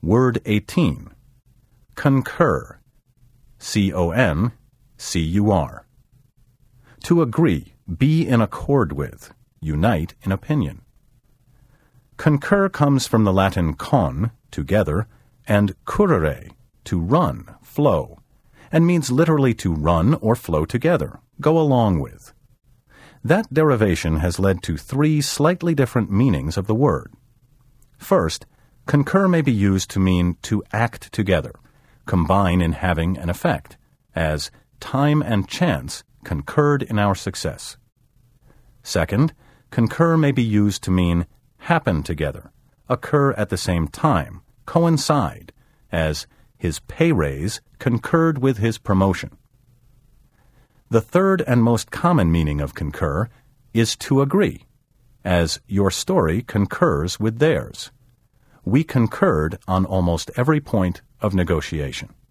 Word 18. Concur. C-O-N-C-U-R. To agree, be in accord with, unite in opinion. Concur comes from the Latin con, together, and currere, to run, flow, and means literally to run or flow together, go along with. That derivation has led to three slightly different meanings of the word. First, concur may be used to mean to act together, combine in having an effect, as time and chance concurred in our success. Second, concur may be used to mean happen together, occur at the same time, coincide, as his pay raise concurred with his promotion. The third and most common meaning of concur is to agree, as your story concurs with theirs. We concurred on almost every point of negotiation.